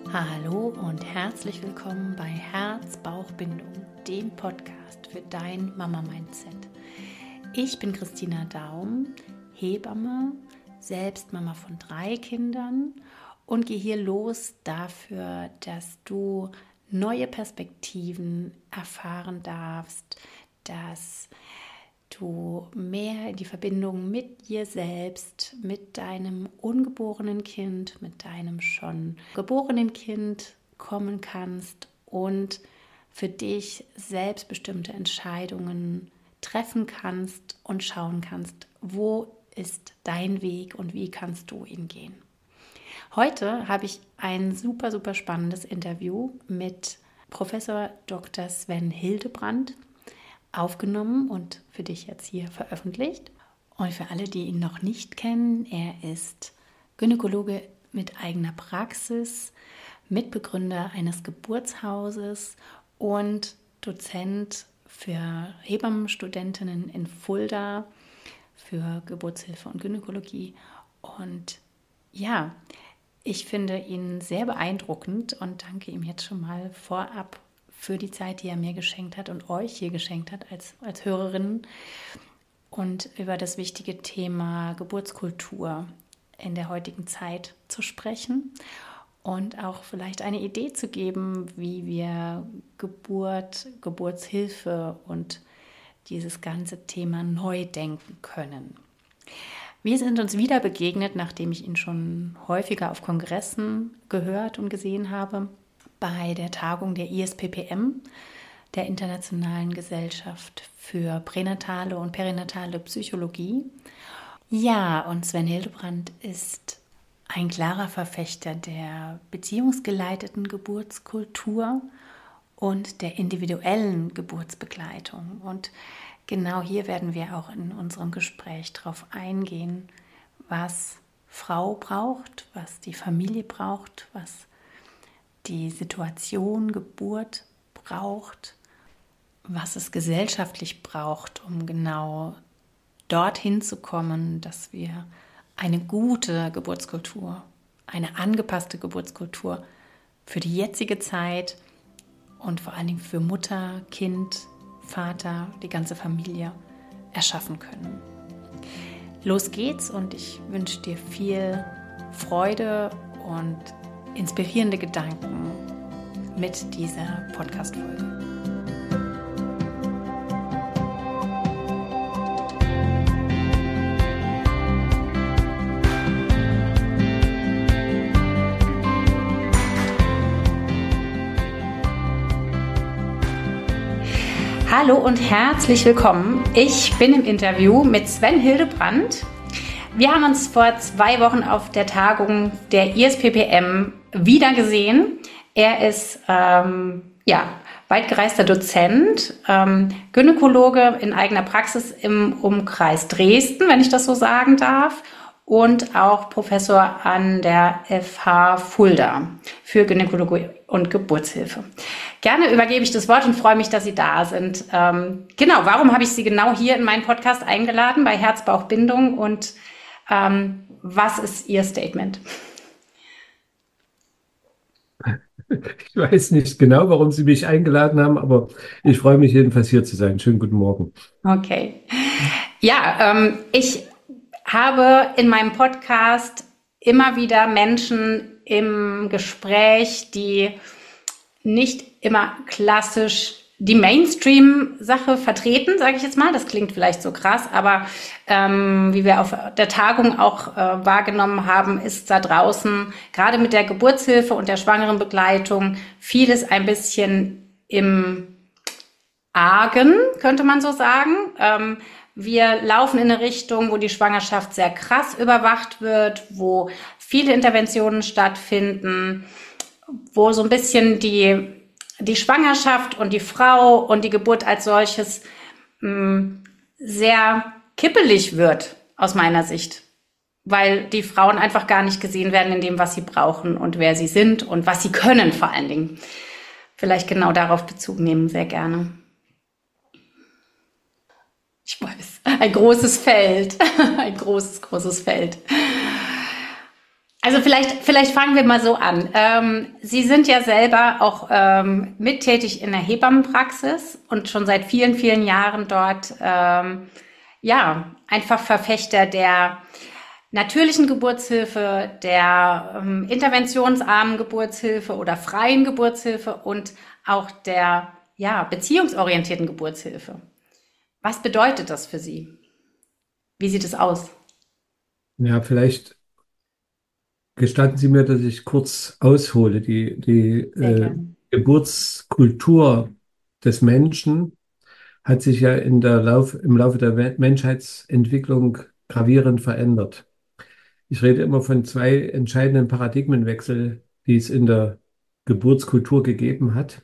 Hallo und herzlich willkommen bei Herz-Bauch-Bindung, dem Podcast für dein Mama-Mindset. Ich bin Christina Daum, Hebamme, selbst Mama von 3 Kindern und gehe hier los dafür, dass du neue Perspektiven erfahren darfst, dass du mehr in die Verbindung mit dir selbst, mit deinem ungeborenen Kind, mit deinem schon geborenen Kind kommen kannst und für dich selbstbestimmte Entscheidungen treffen kannst und schauen kannst, wo ist dein Weg und wie kannst du ihn gehen. Heute habe ich ein super, super spannendes Interview mit Professor Dr. Sven Hildebrand aufgenommen und für dich jetzt hier veröffentlicht. Und für alle, die ihn noch nicht kennen, er ist Gynäkologe mit eigener Praxis, Mitbegründer eines Geburtshauses und Dozent für Hebammenstudentinnen in Fulda für Geburtshilfe und Gynäkologie. Und ja, ich finde ihn sehr beeindruckend und danke ihm jetzt schon mal vorab für die Zeit, die er mir geschenkt hat und euch hier geschenkt hat als Hörerinnen und über das wichtige Thema Geburtskultur in der heutigen Zeit zu sprechen und auch vielleicht eine Idee zu geben, wie wir Geburt, Geburtshilfe und dieses ganze Thema neu denken können. Wir sind uns wieder begegnet, nachdem ich ihn schon häufiger auf Kongressen gehört und gesehen habe, bei der Tagung der ISPPM, der Internationalen Gesellschaft für pränatale und perinatale Psychologie. Ja, und Sven Hildebrand ist ein klarer Verfechter der beziehungsgeleiteten Geburtskultur und der individuellen Geburtsbegleitung. Und genau hier werden wir auch in unserem Gespräch darauf eingehen, was Frau braucht, was die Familie braucht, was die Situation Geburt braucht, was es gesellschaftlich braucht, um genau dorthin zu kommen, dass wir eine gute Geburtskultur, eine angepasste Geburtskultur für die jetzige Zeit und vor allen Dingen für Mutter, Kind, Vater, die ganze Familie erschaffen können. Los geht's und ich wünsche dir viel Freude und inspirierende Gedanken mit dieser Podcast-Folge. Hallo und herzlich willkommen. Ich bin im Interview mit Sven Hildebrand. Wir haben uns vor 2 Wochen auf der Tagung der ISPPM wieder gesehen. Er ist weitgereister Dozent, Gynäkologe in eigener Praxis im Umkreis Dresden, wenn ich das so sagen darf, und auch Professor an der FH Fulda für Gynäkologie und Geburtshilfe. Gerne übergebe ich das Wort und freue mich, dass Sie da sind. Warum habe ich Sie genau hier in meinen Podcast eingeladen bei Herz-Bauch-Bindung und was ist Ihr Statement? Ich weiß nicht genau, warum Sie mich eingeladen haben, aber ich freue mich jedenfalls hier zu sein. Schönen guten Morgen. Okay. Ja, ich habe in meinem Podcast immer wieder Menschen im Gespräch, die nicht immer klassisch die Mainstream-Sache vertreten, sage ich jetzt mal. Das klingt vielleicht so krass, aber wie wir auf der Tagung auch wahrgenommen haben, ist da draußen gerade mit der Geburtshilfe und der Schwangerenbegleitung vieles ein bisschen im Argen, könnte man so sagen. Wir laufen in eine Richtung, wo die Schwangerschaft sehr krass überwacht wird, wo viele Interventionen stattfinden, wo so ein bisschen die Schwangerschaft und die Frau und die Geburt als solches sehr kippelig wird, aus meiner Sicht. Weil die Frauen einfach gar nicht gesehen werden in dem, was sie brauchen und wer sie sind und was sie können vor allen Dingen. Vielleicht genau darauf Bezug nehmen, sehr gerne. Ich weiß, ein großes Feld, ein großes Feld. Also vielleicht fangen wir mal so an. Sie sind ja selber auch mittätig in der Hebammenpraxis und schon seit vielen, vielen Jahren dort, ja, einfach Verfechter der natürlichen Geburtshilfe, der interventionsarmen Geburtshilfe oder freien Geburtshilfe und auch der, ja, beziehungsorientierten Geburtshilfe. Was bedeutet das für Sie? Wie sieht es aus? Ja, vielleicht gestatten Sie mir, dass ich kurz aushole. Sehr gerne. Geburtskultur des Menschen hat sich ja im Laufe der Menschheitsentwicklung gravierend verändert. Ich rede immer von zwei entscheidenden Paradigmenwechsel, die es in der Geburtskultur gegeben hat.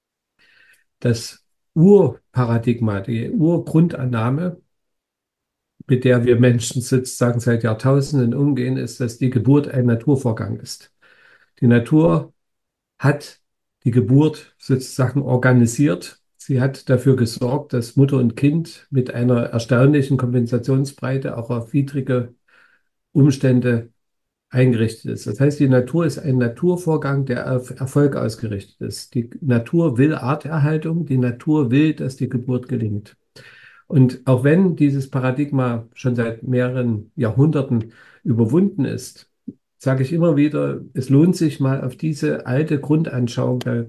Das Urparadigma, die Urgrundannahme, mit der wir Menschen sozusagen seit Jahrtausenden umgehen, ist, dass die Geburt ein Naturvorgang ist. Die Natur hat die Geburt sozusagen organisiert. Sie hat dafür gesorgt, dass Mutter und Kind mit einer erstaunlichen Kompensationsbreite auch auf widrige Umstände eingerichtet ist. Das heißt, die Natur ist ein Naturvorgang, der auf Erfolg ausgerichtet ist. Die Natur will Arterhaltung, die Natur will, dass die Geburt gelingt. Und auch wenn dieses Paradigma schon seit mehreren Jahrhunderten überwunden ist, sage ich immer wieder, es lohnt sich mal auf diese alte Grundanschauung der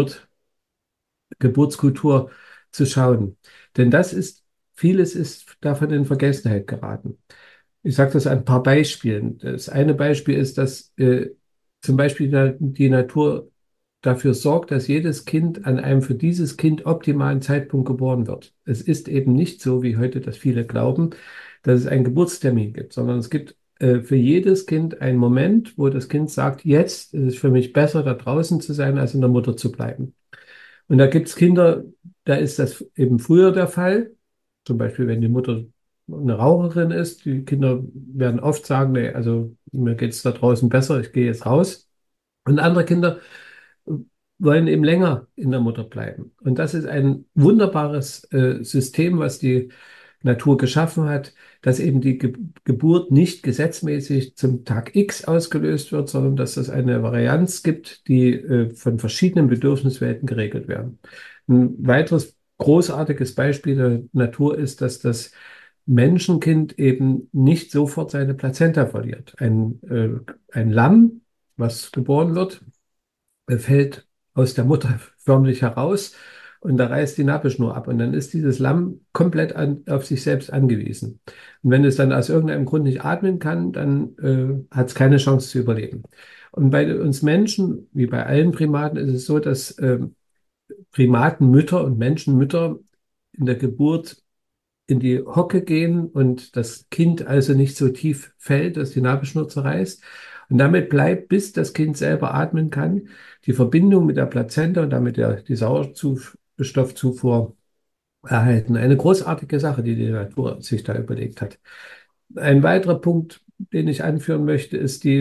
Geburtskultur zu schauen. Denn vieles ist davon in Vergessenheit geraten. Ich sage das an ein paar Beispielen. Das eine Beispiel ist, dass zum Beispiel die Natur dafür sorgt, dass jedes Kind an einem für dieses Kind optimalen Zeitpunkt geboren wird. Es ist eben nicht so, wie heute das viele glauben, dass es einen Geburtstermin gibt, sondern es gibt für jedes Kind einen Moment, wo das Kind sagt, jetzt ist es für mich besser, da draußen zu sein, als in der Mutter zu bleiben. Und da gibt es Kinder, da ist das eben früher der Fall. Zum Beispiel, wenn die Mutter eine Raucherin ist. Die Kinder werden oft sagen, nee, also mir geht es da draußen besser, ich gehe jetzt raus. Und andere Kinder wollen eben länger in der Mutter bleiben. Und das ist ein wunderbares System, was die Natur geschaffen hat, dass eben die Geburt nicht gesetzmäßig zum Tag X ausgelöst wird, sondern dass es eine Varianz gibt, die von verschiedenen Bedürfniswelten geregelt werden. Ein weiteres großartiges Beispiel der Natur ist, dass das Menschenkind eben nicht sofort seine Plazenta verliert. Ein Lamm, was geboren wird, fällt aus der Mutter förmlich heraus und da reißt die Nabelschnur ab. Und dann ist dieses Lamm komplett auf sich selbst angewiesen. Und wenn es dann aus irgendeinem Grund nicht atmen kann, dann hat es keine Chance zu überleben. Und bei uns Menschen, wie bei allen Primaten, ist es so, dass Primatenmütter und Menschenmütter in der Geburt in die Hocke gehen und das Kind also nicht so tief fällt, dass die Nabelschnur zerreißt. Und damit bleibt, bis das Kind selber atmen kann, die Verbindung mit der Plazenta und damit die Sauerstoffzufuhr erhalten. Eine großartige Sache, die die Natur sich da überlegt hat. Ein weiterer Punkt, den ich anführen möchte,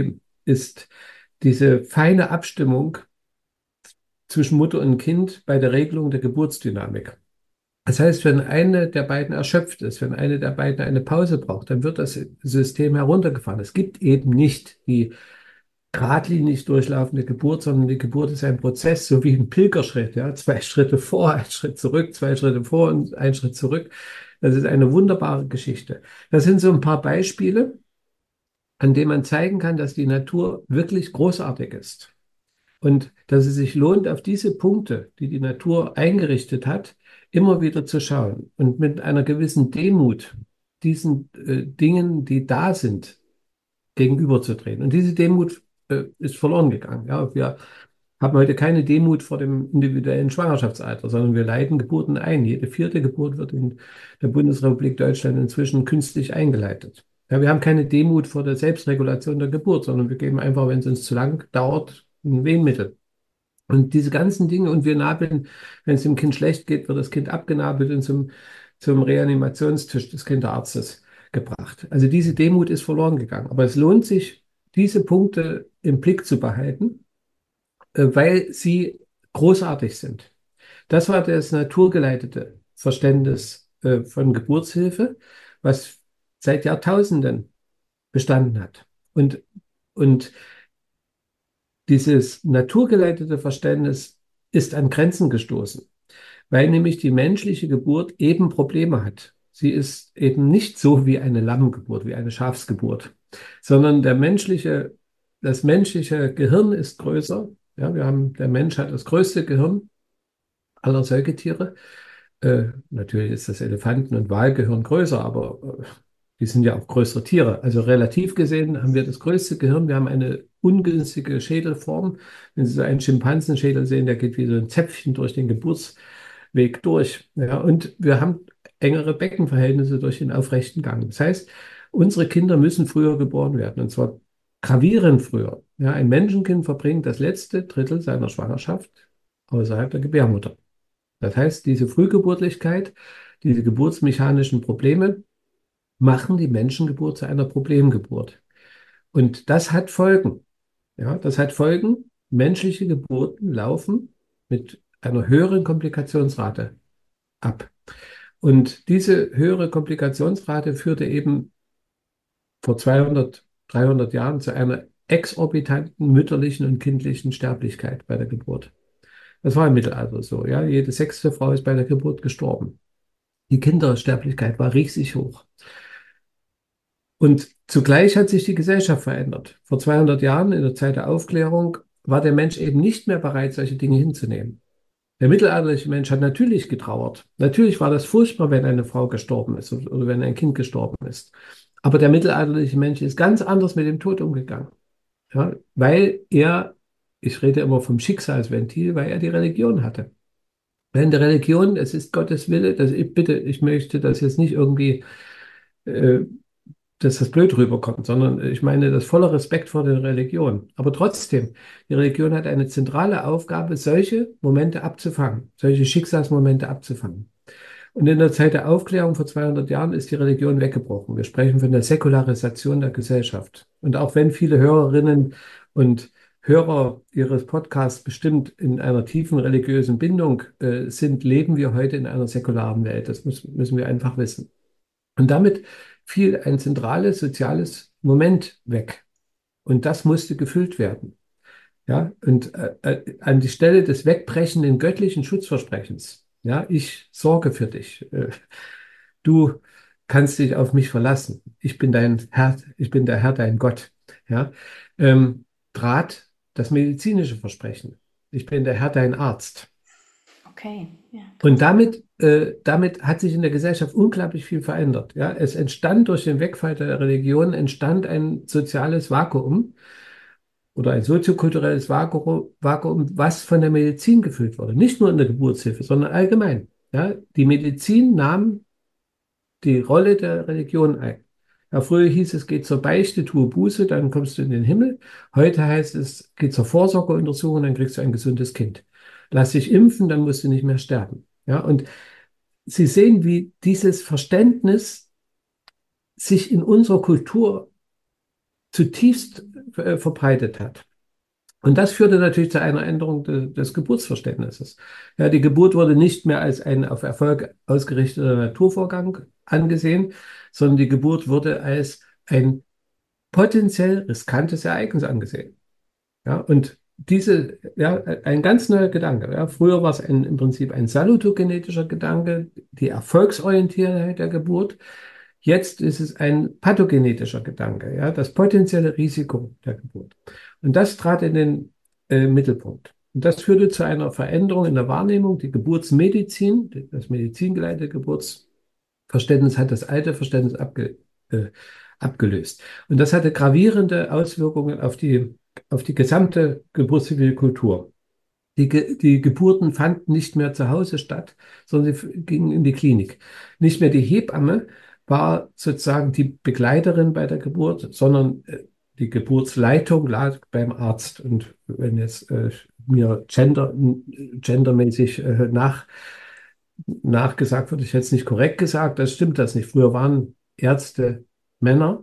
ist diese feine Abstimmung zwischen Mutter und Kind bei der Regelung der Geburtsdynamik. Das heißt, wenn eine der beiden erschöpft ist, wenn eine der beiden eine Pause braucht, dann wird das System heruntergefahren. Es gibt eben nicht die geradlinig durchlaufende Geburt, sondern die Geburt ist ein Prozess, so wie ein Pilgerschritt, ja, zwei Schritte vor, ein Schritt zurück, zwei Schritte vor und ein Schritt zurück. Das ist eine wunderbare Geschichte. Das sind so ein paar Beispiele, an denen man zeigen kann, dass die Natur wirklich großartig ist. Und dass es sich lohnt, auf diese Punkte, die die Natur eingerichtet hat, immer wieder zu schauen und mit einer gewissen Demut diesen Dingen, die da sind, gegenüberzutreten. Und diese Demut ist verloren gegangen. Ja, wir haben heute keine Demut vor dem individuellen Schwangerschaftsalter, sondern wir leiten Geburten ein. Jede vierte Geburt wird in der Bundesrepublik Deutschland inzwischen künstlich eingeleitet. Ja, wir haben keine Demut vor der Selbstregulation der Geburt, sondern wir geben einfach, wenn es uns zu lang dauert, ein Wehenmittel. Und diese ganzen Dinge, und wir nabeln, wenn es dem Kind schlecht geht, wird das Kind abgenabelt und zum Reanimationstisch des Kinderarztes gebracht. Also diese Demut ist verloren gegangen. Aber es lohnt sich, diese Punkte im Blick zu behalten, weil sie großartig sind. Das war das naturgeleitete Verständnis von Geburtshilfe, was seit Jahrtausenden bestanden hat. Und Und dieses naturgeleitete Verständnis ist an Grenzen gestoßen, weil nämlich die menschliche Geburt eben Probleme hat. Sie ist eben nicht so wie eine Lammgeburt, wie eine Schafsgeburt, sondern das menschliche Gehirn ist größer. Ja, der Mensch hat das größte Gehirn aller Säugetiere. Natürlich ist das Elefanten- und Walgehirn größer, aber die sind ja auch größere Tiere. Also relativ gesehen haben wir das größte Gehirn. Wir haben eine ungünstige Schädelform. Wenn Sie so einen Schimpansenschädel sehen, der geht wie so ein Zäpfchen durch den Geburtsweg durch. Ja, und wir haben engere Beckenverhältnisse durch den aufrechten Gang. Das heißt, unsere Kinder müssen früher geboren werden, und zwar gravierend früher. Ja, ein Menschenkind verbringt das letzte Drittel seiner Schwangerschaft außerhalb der Gebärmutter. Das heißt, diese Frühgeburtlichkeit, diese geburtsmechanischen Probleme machen die Menschengeburt zu einer Problemgeburt. Und das hat Folgen. Ja, das hat Folgen. Menschliche Geburten laufen mit einer höheren Komplikationsrate ab. Und diese höhere Komplikationsrate führte eben vor 200, 300 Jahren zu einer exorbitanten mütterlichen und kindlichen Sterblichkeit bei der Geburt. Das war im Mittelalter so. Ja, jede sechste Frau ist bei der Geburt gestorben. Die Kindersterblichkeit war riesig hoch. Und zugleich hat sich die Gesellschaft verändert. Vor 200 Jahren, in der Zeit der Aufklärung, war der Mensch eben nicht mehr bereit, solche Dinge hinzunehmen. Der mittelalterliche Mensch hat natürlich getrauert. Natürlich war das furchtbar, wenn eine Frau gestorben ist oder wenn ein Kind gestorben ist. Aber der mittelalterliche Mensch ist ganz anders mit dem Tod umgegangen. Ja, weil ich rede immer vom Schicksalsventil, weil er die Religion hatte. Wenn die Religion, es ist Gottes Wille, ich möchte das jetzt nicht irgendwie äh, dass das blöd rüberkommt, sondern ich meine das voller Respekt vor der Religion. Aber trotzdem, die Religion hat eine zentrale Aufgabe, solche Momente abzufangen, solche Schicksalsmomente abzufangen. Und in der Zeit der Aufklärung vor 200 Jahren ist die Religion weggebrochen. Wir sprechen von der Säkularisation der Gesellschaft. Und auch wenn viele Hörerinnen und Hörer Ihres Podcasts bestimmt in einer tiefen religiösen Bindung sind, leben wir heute in einer säkularen Welt. Müssen wir einfach wissen. Und damit fiel ein zentrales soziales Moment weg. Und das musste gefüllt werden. Ja, und an die Stelle des wegbrechenden göttlichen Schutzversprechens. Ja, ich sorge für dich. Du kannst dich auf mich verlassen. Ich bin dein Herr, ich bin der Herr, dein Gott. Ja, trat das medizinische Versprechen. Ich bin der Herr, dein Arzt. Okay, ja, Und krass. damit hat sich in der Gesellschaft unglaublich viel verändert. Ja, es entstand durch den Wegfall der Religion entstand ein soziales Vakuum oder ein soziokulturelles Vakuum, was von der Medizin gefüllt wurde. Nicht nur in der Geburtshilfe, sondern allgemein. Ja, die Medizin nahm die Rolle der Religion ein. Ja, früher hieß es, geh zur Beichte, tue Buße, dann kommst du in den Himmel. Heute heißt es, geh zur Vorsorgeuntersuchung, dann kriegst du ein gesundes Kind. Lass dich impfen, dann musst du nicht mehr sterben. Ja, und Sie sehen, wie dieses Verständnis sich in unserer Kultur zutiefst verbreitet hat. Und das führte natürlich zu einer Änderung des Geburtsverständnisses. Ja, die Geburt wurde nicht mehr als ein auf Erfolg ausgerichteter Naturvorgang angesehen, sondern die Geburt wurde als ein potenziell riskantes Ereignis angesehen. Ja, und ein ganz neuer Gedanke. Ja, früher war es im Prinzip ein salutogenetischer Gedanke, die Erfolgsorientiertheit der Geburt. Jetzt ist es ein pathogenetischer Gedanke, ja, das potenzielle Risiko der Geburt. Und das trat in den Mittelpunkt. Und das führte zu einer Veränderung in der Wahrnehmung. Die Geburtsmedizin, das medizingeleitete Geburtsverständnis hat das alte Verständnis abgelöst. Und das hatte gravierende Auswirkungen auf die gesamte geburtszivile Kultur. Die Geburten fanden nicht mehr zu Hause statt, sondern sie gingen in die Klinik. Nicht mehr die Hebamme war sozusagen die Begleiterin bei der Geburt, sondern die Geburtsleitung lag beim Arzt. Und wenn jetzt mir gendermäßig nachgesagt wird, ich hätte es nicht korrekt gesagt, das stimmt das nicht. Früher waren Ärzte Männer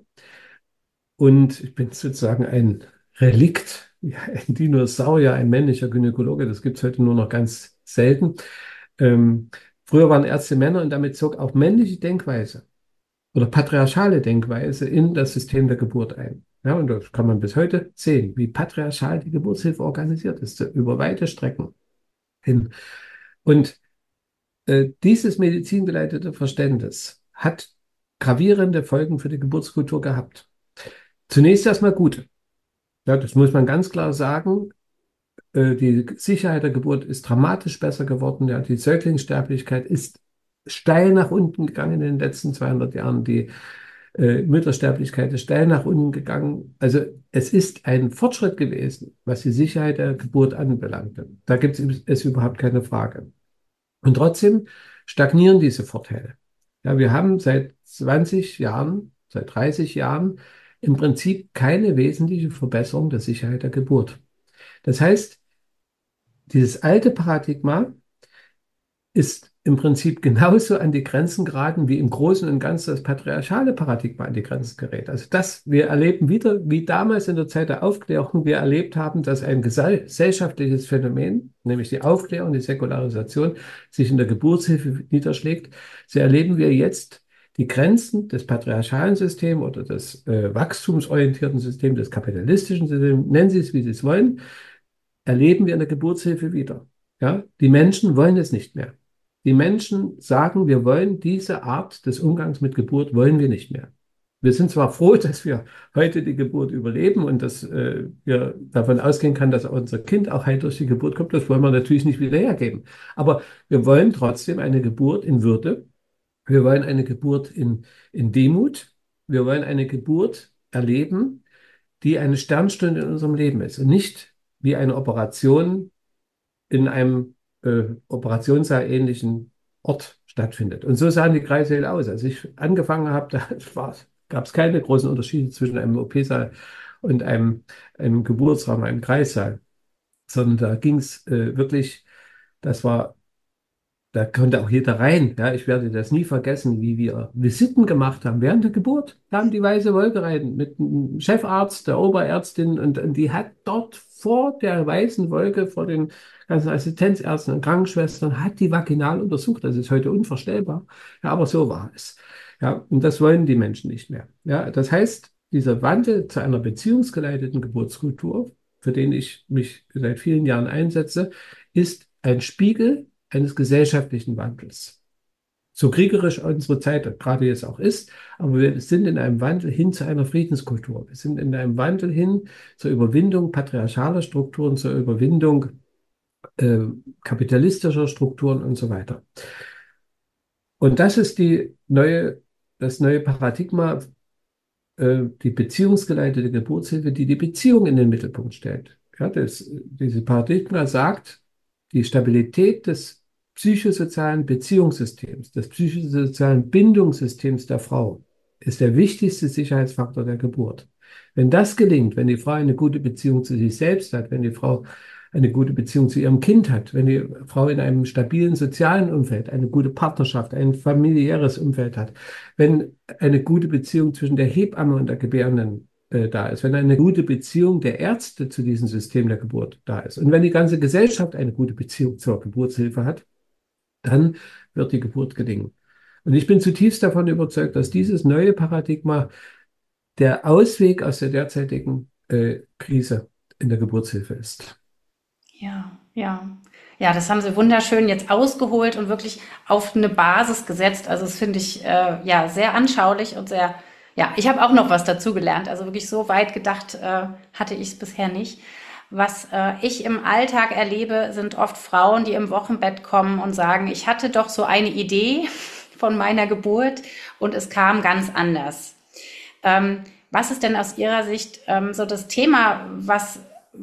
und ich bin sozusagen ein Relikt, ja, ein Dinosaurier, ein männlicher Gynäkologe. Das gibt es heute nur noch ganz selten. Ähm, Früher waren Ärzte Männer und damit zog auch männliche Denkweise oder patriarchale Denkweise in das System der Geburt ein. Ja, und das kann man bis heute sehen, wie patriarchal die Geburtshilfe organisiert ist, so über weite Strecken hin. Und dieses medizingeleitete Verständnis hat gravierende Folgen für die Geburtskultur gehabt. Zunächst erstmal gute. Ja, das muss man ganz klar sagen. Die Sicherheit der Geburt ist dramatisch besser geworden. Ja, die Säuglingssterblichkeit ist steil nach unten gegangen in den letzten 200 Jahren. Die Müttersterblichkeit ist steil nach unten gegangen. Also es ist ein Fortschritt gewesen, was die Sicherheit der Geburt anbelangte. Da gibt es überhaupt keine Frage. Und trotzdem stagnieren diese Vorteile. Ja, wir haben seit 20 Jahren, seit 30 Jahren im Prinzip keine wesentliche Verbesserung der Sicherheit der Geburt. Das heißt, dieses alte Paradigma ist im Prinzip genauso an die Grenzen geraten, wie im Großen und Ganzen das patriarchale Paradigma an die Grenzen gerät. Also wir erleben wieder, wie damals in der Zeit der Aufklärung wir erlebt haben, dass ein gesellschaftliches Phänomen, nämlich die Aufklärung, die Säkularisation, sich in der Geburtshilfe niederschlägt. So erleben wir jetzt die Grenzen des patriarchalen Systems oder des wachstumsorientierten Systems, des kapitalistischen Systems, nennen Sie es, wie Sie es wollen, erleben wir in der Geburtshilfe wieder. Ja? Die Menschen wollen es nicht mehr. Die Menschen sagen, wir wollen diese Art des Umgangs mit Geburt, wollen wir nicht mehr. Wir sind zwar froh, dass wir heute die Geburt überleben und dass wir davon ausgehen können, dass unser Kind auch heil durch die Geburt kommt. Das wollen wir natürlich nicht wieder hergeben. Aber wir wollen trotzdem eine Geburt in Würde. Wir wollen eine Geburt in Demut. Wir wollen eine Geburt erleben, die eine Sternstunde in unserem Leben ist und nicht wie eine Operation in einem Operationssaal ähnlichen Ort stattfindet. Und so sahen die Kreissäle aus. Als ich angefangen habe, da gab es keine großen Unterschiede zwischen einem OP-Saal und einem Geburtsraum, einem Kreissaal, sondern da ging es wirklich, das war da konnte auch jeder rein. Ja, ich werde das nie vergessen, wie wir Visiten gemacht haben während der Geburt. Da haben die Weiße Wolke rein mit dem Chefarzt, der Oberärztin und die hat dort vor der Weißen Wolke, vor den ganzen Assistenzärzten und Krankenschwestern, hat die vaginal untersucht. Das ist heute unvorstellbar. Ja, aber so war es. Ja, und das wollen die Menschen nicht mehr. Ja, das heißt, dieser Wandel zu einer beziehungsgeleiteten Geburtskultur, für den ich mich seit vielen Jahren einsetze, ist ein Spiegel eines gesellschaftlichen Wandels. So kriegerisch unsere Zeit gerade jetzt auch ist, aber wir sind in einem Wandel hin zu einer Friedenskultur. Wir sind in einem Wandel hin zur Überwindung patriarchaler Strukturen, zur Überwindung äh, kapitalistischer Strukturen und so weiter. Und das ist das neue Paradigma, die beziehungsgeleitete Geburtshilfe, die die Beziehung in den Mittelpunkt stellt. Ja, dieses Paradigma sagt, die Stabilität des psychosozialen Beziehungssystems, des psychosozialen Bindungssystems der Frau ist der wichtigste Sicherheitsfaktor der Geburt. Wenn das gelingt, wenn die Frau eine gute Beziehung zu sich selbst hat, wenn die Frau eine gute Beziehung zu ihrem Kind hat, wenn die Frau in einem stabilen sozialen Umfeld, eine gute Partnerschaft, ein familiäres Umfeld hat, wenn eine gute Beziehung zwischen der Hebamme und der Gebärenden da ist, wenn eine gute Beziehung der Ärzte zu diesem System der Geburt da ist und wenn die ganze Gesellschaft eine gute Beziehung zur Geburtshilfe hat, dann wird die Geburt gelingen. Und ich bin zutiefst davon überzeugt, dass dieses neue Paradigma der Ausweg aus der derzeitigen Krise in der Geburtshilfe ist. Ja, ja. Ja, das haben Sie wunderschön jetzt ausgeholt und wirklich auf eine Basis gesetzt. Also das finde ich ja sehr anschaulich und sehr, ja, ich habe auch noch was dazu gelernt. Also wirklich so weit gedacht hatte ich es bisher nicht. Was ich im Alltag erlebe, sind oft Frauen, die im Wochenbett kommen und sagen, ich hatte doch so eine Idee von meiner Geburt und es kam ganz anders. Was ist denn aus Ihrer Sicht so das Thema, was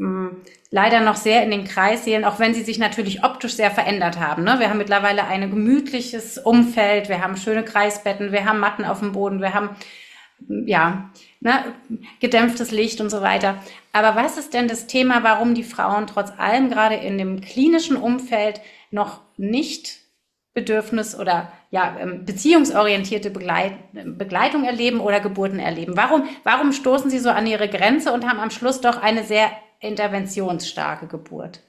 leider noch sehr in den Kreissälen, auch wenn sie sich natürlich optisch sehr verändert haben. Ne? Wir haben mittlerweile ein gemütliches Umfeld, wir haben schöne Kreisbetten, wir haben Matten auf dem Boden, wir haben ja, ne, gedämpftes Licht und so weiter. Aber was ist denn das Thema, warum die Frauen trotz allem gerade in dem klinischen Umfeld noch nicht Bedürfnis- oder ja, beziehungsorientierte Begleitung erleben oder Geburten erleben? Warum stoßen sie so an ihre Grenze und haben am Schluss doch eine sehr interventionsstarke Geburt?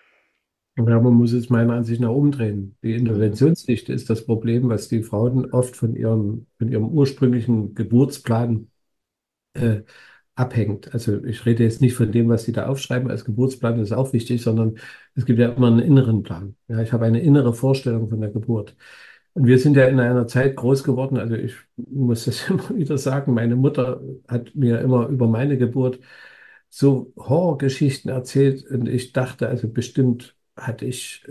Ja, man muss es meiner Ansicht nach umdrehen. Die Interventionsdichte ist das Problem, was die Frauen oft von ihrem ursprünglichen Geburtsplan äh, abhängt. Also ich rede jetzt nicht von dem, was Sie da aufschreiben als Geburtsplan, das ist auch wichtig, sondern es gibt ja immer einen inneren Plan. Ja, ich habe eine innere Vorstellung von der Geburt. Und wir sind ja in einer Zeit groß geworden, also ich muss das immer wieder sagen, meine Mutter hat mir immer über meine Geburt so Horrorgeschichten erzählt und ich dachte, also bestimmt hatte ich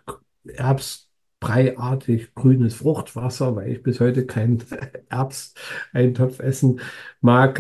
Erbsbreiartig grünes Fruchtwasser, weil ich bis heute keinen Erbseintopf essen mag.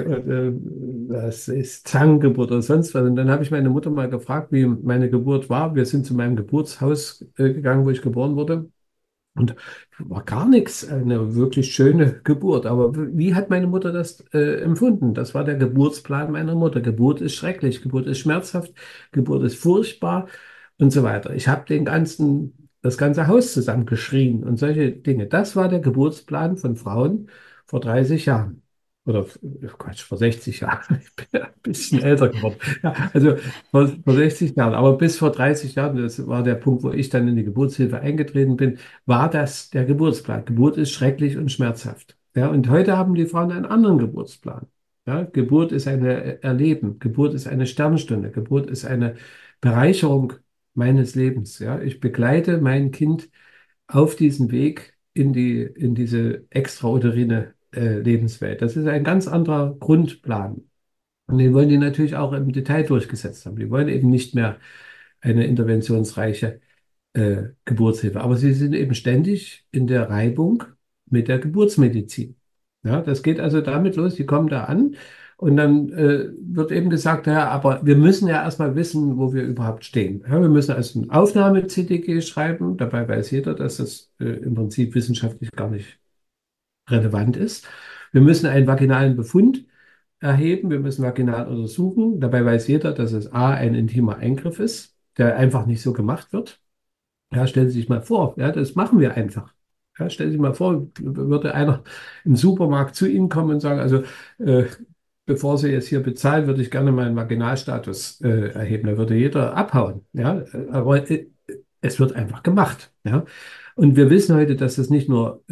Das ist Zangengeburt oder sonst was. Und dann habe ich meine Mutter mal gefragt, wie meine Geburt war. Wir sind zu meinem Geburtshaus gegangen, wo ich geboren wurde. Und war gar nichts, eine wirklich schöne Geburt. Aber wie hat meine Mutter das empfunden? Das war der Geburtsplan meiner Mutter. Geburt ist schrecklich, Geburt ist schmerzhaft, Geburt ist furchtbar und so weiter. Ich habe das ganze Haus zusammengeschrien und solche Dinge. Das war der Geburtsplan von Frauen vor 30 Jahren. Oder, Quatsch, vor 60 Jahren. Ich bin ja ein bisschen älter geworden. Ja, also vor 60 Jahren. Aber bis vor 30 Jahren, das war der Punkt, wo ich dann in die Geburtshilfe eingetreten bin, war das der Geburtsplan. Geburt ist schrecklich und schmerzhaft. Ja, und heute haben die Frauen einen anderen Geburtsplan. Ja, Geburt ist ein Erleben, Geburt ist eine Sternstunde, Geburt ist eine Bereicherung meines Lebens. Ja, ich begleite mein Kind auf diesen Weg in diese extrauterine Lebenswelt. Das ist ein ganz anderer Grundplan. Und den wollen die natürlich auch im Detail durchgesetzt haben. Die wollen eben nicht mehr eine interventionsreiche Geburtshilfe. Aber sie sind eben ständig in der Reibung mit der Geburtsmedizin. Ja, das geht also damit los, die kommen da an und dann wird eben gesagt, ja, aber wir müssen ja erstmal wissen, wo wir überhaupt stehen. Ja, wir müssen also ein Aufnahme-CTG schreiben, dabei weiß jeder, dass das im Prinzip wissenschaftlich gar nicht relevant ist. Wir müssen einen vaginalen Befund erheben, wir müssen vaginal untersuchen. Dabei weiß jeder, dass es A, ein intimer Eingriff ist, der einfach nicht so gemacht wird. Ja, stellen Sie sich mal vor, ja, das machen wir einfach. Ja, stellen Sie sich mal vor, würde einer im Supermarkt zu Ihnen kommen und sagen, also äh, bevor Sie jetzt hier bezahlen, würde ich gerne meinen Vaginalstatus erheben. Da würde jeder abhauen. Ja, aber es wird einfach gemacht. Ja, und wir wissen heute, dass das nicht nur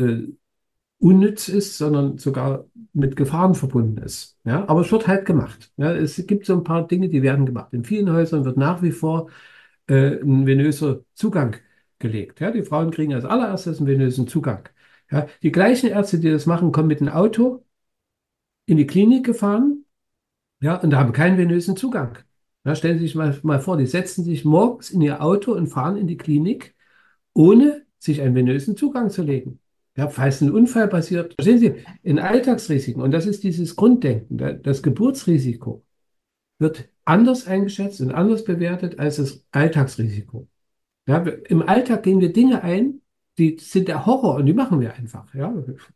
unnütz ist, sondern sogar mit Gefahren verbunden ist. Ja, aber es wird halt gemacht. Ja, es gibt so ein paar Dinge, die werden gemacht. In vielen Häusern wird nach wie vor ein venöser Zugang gelegt. Ja, die Frauen kriegen als allererstes einen venösen Zugang. Ja, die gleichen Ärzte, die das machen, kommen mit dem Auto in die Klinik gefahren, ja, und haben keinen venösen Zugang. Ja, stellen Sie sich mal vor, die setzen sich morgens in ihr Auto und fahren in die Klinik, ohne sich einen venösen Zugang zu legen. Ja, falls ein Unfall passiert, verstehen Sie, in Alltagsrisiken, und das ist dieses Grunddenken, das Geburtsrisiko wird anders eingeschätzt und anders bewertet als das Alltagsrisiko. Ja, im Alltag gehen wir Dinge ein, die sind der Horror und die machen wir einfach. Ja,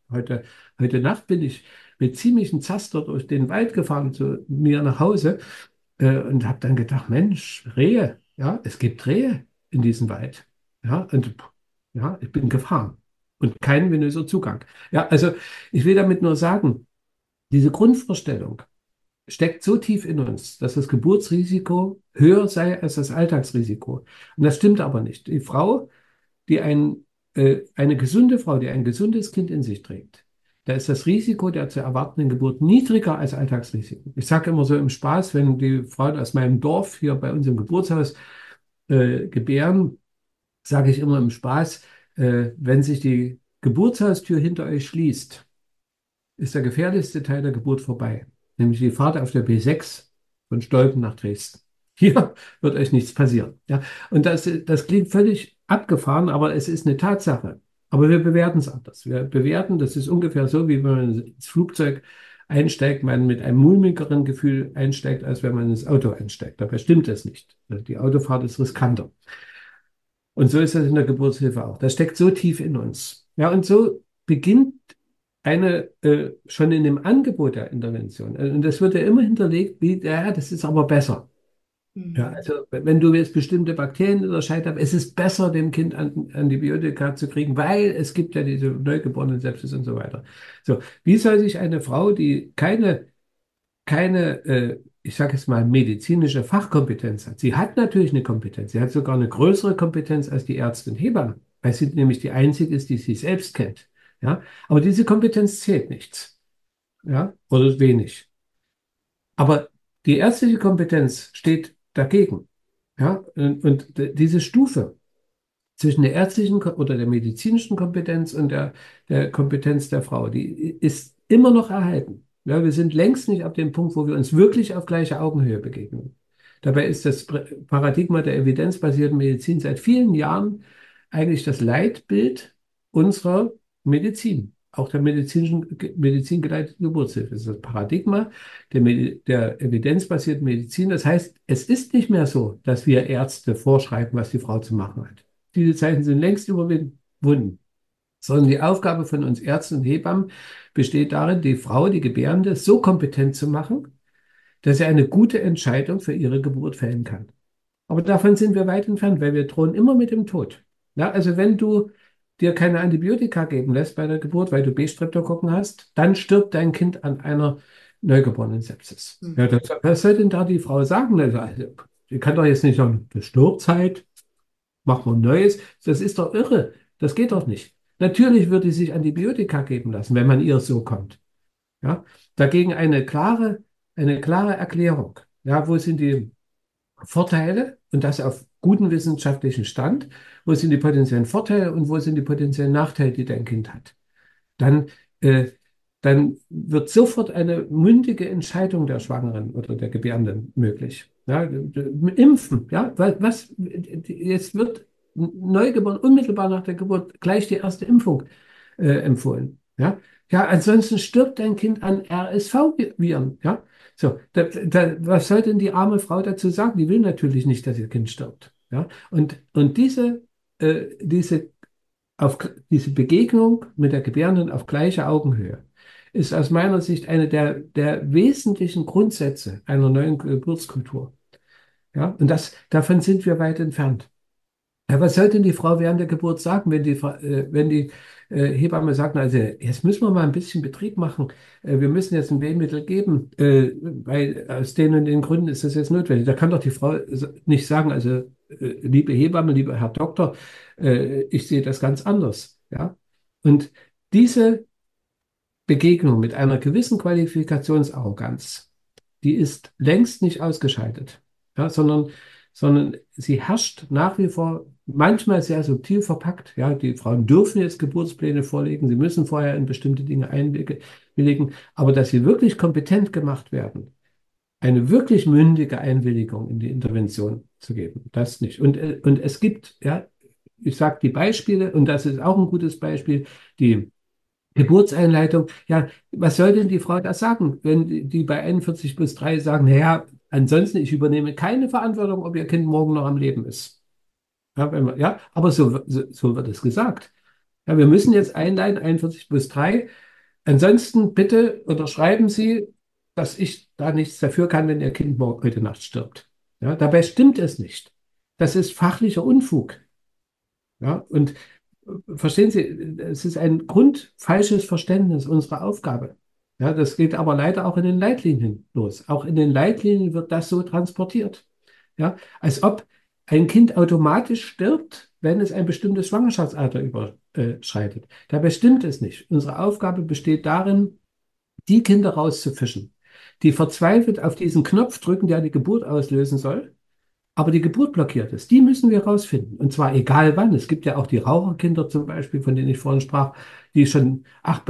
heute Nacht bin ich mit ziemlichem Zaster durch den Wald gefahren zu mir nach Hause und habe dann gedacht, Mensch, Rehe, ja, es gibt Rehe in diesem Wald. Ja, und ja, ich bin gefahren und kein venöser Zugang. Ja, also ich will damit nur sagen, diese Grundvorstellung steckt so tief in uns, dass das Geburtsrisiko höher sei als das Alltagsrisiko. Und das stimmt aber nicht. Die Frau, eine gesunde Frau, die ein gesundes Kind in sich trägt, da ist das Risiko der zu erwartenden Geburt niedriger als Alltagsrisiko. Ich sage immer so im Spaß, wenn die Frauen aus meinem Dorf hier bei uns im Geburtshaus gebären, sage ich immer im Spaß, wenn sich die Geburtshaustür hinter euch schließt, ist der gefährlichste Teil der Geburt vorbei, nämlich die Fahrt auf der B6 von Stolpen nach Dresden. Hier wird euch nichts passieren. Ja? Und das klingt völlig abgefahren, aber es ist eine Tatsache. Aber wir bewerten es anders. Wir bewerten, das ist ungefähr so, wie wenn man ins Flugzeug einsteigt, man mit einem mulmigeren Gefühl einsteigt, als wenn man ins Auto einsteigt. Dabei stimmt es nicht. Die Autofahrt ist riskanter. Und so ist das in der Geburtshilfe auch. Das steckt so tief in uns. Ja, und so beginnt schon in dem Angebot der Intervention. Und das wird ja immer hinterlegt, wie, ja, das ist aber besser. Ja, Mhm. also wenn du jetzt bestimmte Bakterien in der Scheide hast, es ist besser, dem Kind Antibiotika zu kriegen, weil es gibt ja diese neugeborenen Sepsis und so weiter. So, wie soll sich eine Frau, die keine, ich sage jetzt mal, medizinische Fachkompetenz hat. Sie hat natürlich eine Kompetenz. Sie hat sogar eine größere Kompetenz als die Ärztin Hebamme, weil sie nämlich die einzige ist, die sich selbst kennt. Ja, aber diese Kompetenz zählt nichts. Ja, oder wenig. Aber die ärztliche Kompetenz steht dagegen. Ja? Und diese Stufe zwischen der ärztlichen oder der medizinischen Kompetenz und der Kompetenz der Frau, die ist immer noch erhalten. Ja, wir sind längst nicht auf dem Punkt, wo wir uns wirklich auf gleicher Augenhöhe begegnen. Dabei ist das Paradigma der evidenzbasierten Medizin seit vielen Jahren eigentlich das Leitbild unserer Medizin, auch der medizingeleiteten Geburtshilfe. Das ist das Paradigma der evidenzbasierten Medizin. Das heißt, es ist nicht mehr so, dass wir Ärzte vorschreiben, was die Frau zu machen hat. Diese Zeiten sind längst überwunden, sondern die Aufgabe von uns Ärzten und Hebammen besteht darin, die Frau, die Gebärende, so kompetent zu machen, dass sie eine gute Entscheidung für ihre Geburt fällen kann. Aber davon sind wir weit entfernt, weil wir drohen immer mit dem Tod. Ja, also wenn du dir keine Antibiotika geben lässt bei der Geburt, weil du B-Streptokokken hast, dann stirbt dein Kind an einer Neugeborenen-Sepsis. Ja, was soll denn da die Frau sagen? Also, die kann doch jetzt nicht sagen, das stirbt halt, machen wir Neues. Das ist doch irre. Das geht doch nicht. Natürlich würde sie sich Antibiotika geben lassen, wenn man ihr so kommt. Ja? Dagegen eine klare Erklärung. Ja, wo sind die Vorteile und das auf guten wissenschaftlichen Stand? Wo sind die potenziellen Vorteile und wo sind die potenziellen Nachteile, die dein Kind hat? Dann, äh, dann wird sofort eine mündige Entscheidung der Schwangeren oder der Gebärenden möglich. Ja, impfen, ja, jetzt wird Neugeboren unmittelbar nach der Geburt gleich die erste Impfung empfohlen. Ja, ja, ansonsten stirbt dein Kind an RSV-Viren. Ja, so, was soll denn die arme Frau dazu sagen? Die will natürlich nicht, dass ihr Kind stirbt. Ja, und diese Begegnung mit der Gebärenden auf gleicher Augenhöhe ist aus meiner Sicht eine der wesentlichen Grundsätze einer neuen Geburtskultur. Ja, und davon sind wir weit entfernt. Ja, was soll denn die Frau während der Geburt sagen, wenn die Hebamme sagt, also jetzt müssen wir mal ein bisschen Betrieb machen, wir müssen jetzt ein Wehmittel geben, weil aus den und den Gründen ist das jetzt notwendig. Da kann doch die Frau nicht sagen, also liebe Hebamme, lieber Herr Doktor, ich sehe das ganz anders. Ja? Und diese Begegnung mit einer gewissen Qualifikationsarroganz, die ist längst nicht ausgeschaltet, ja, sondern sie herrscht nach wie vor, manchmal sehr subtil verpackt. Ja, die Frauen dürfen jetzt Geburtspläne vorlegen, sie müssen vorher in bestimmte Dinge einwilligen, aber dass sie wirklich kompetent gemacht werden, eine wirklich mündige Einwilligung in die Intervention zu geben, das nicht. Und es gibt, ja, ich sage die Beispiele, und das ist auch ein gutes Beispiel, die Geburtseinleitung, ja, was soll denn die Frau da sagen, wenn die bei 41+3 sagen, naja, ansonsten, ich übernehme keine Verantwortung, ob ihr Kind morgen noch am Leben ist. Ja, ja, aber so wird es gesagt. Ja, wir müssen jetzt einleiten, 41+3. Ansonsten bitte unterschreiben Sie, dass ich da nichts dafür kann, wenn Ihr Kind morgen, heute Nacht stirbt. Ja, dabei stimmt es nicht. Das ist fachlicher Unfug. Ja, und verstehen Sie, es ist ein grundfalsches Verständnis unserer Aufgabe. Ja, das geht aber leider auch in den Leitlinien los. Auch in den Leitlinien wird das so transportiert. Ja, als ob ein Kind automatisch stirbt, wenn es ein bestimmtes Schwangerschaftsalter überschreitet. Dabei stimmt es nicht. Unsere Aufgabe besteht darin, die Kinder rauszufischen, die verzweifelt auf diesen Knopf drücken, der die Geburt auslösen soll, aber die Geburt blockiert ist. Die müssen wir rausfinden. Und zwar egal wann. Es gibt ja auch die Raucherkinder zum Beispiel, von denen ich vorhin sprach, die schon